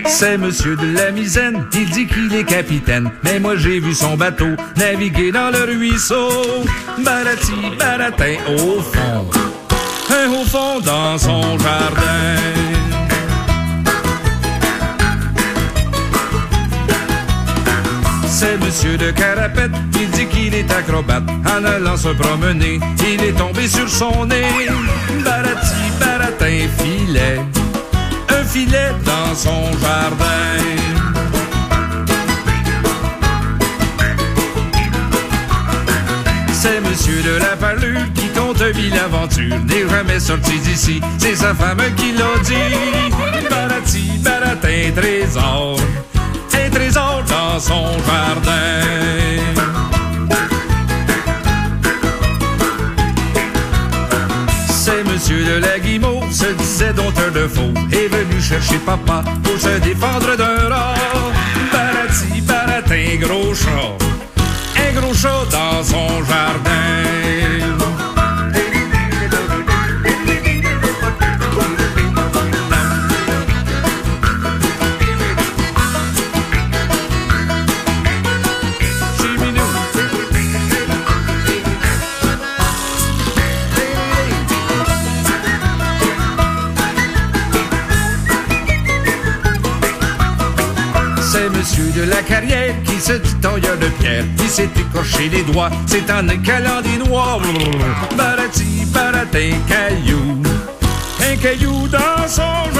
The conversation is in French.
C'est monsieur de la Misaine, il dit qu'il est capitaine. Mais moi j'ai vu son bateau naviguer dans le ruisseau. Barati, baratin, au fond dans son jardin. C'est monsieur de Carapette, il dit qu'il est acrobate. En allant se promener, il est tombé sur son nez. Barati, baratin, filet, un filet dans son jardin. C'est monsieur de la Parlure qui compte mille aventures. N'est jamais sorti d'ici, c'est sa femme qui l'a dit. Barati, baratin, trésor, un trésor dans son jardin. C'est monsieur de la Guimauve, se disait dompteur de faux, est venu chercher papa pour se défendre d'un rat. Barati, baratin, gros chat, un gros chat dans son jardin. C'est monsieur de la Carrière qui se dit tailleur de pierre. Il s'est écorché les doigts, c'est en écalant des noix. Barati, baratin, caillou, un caillou dans son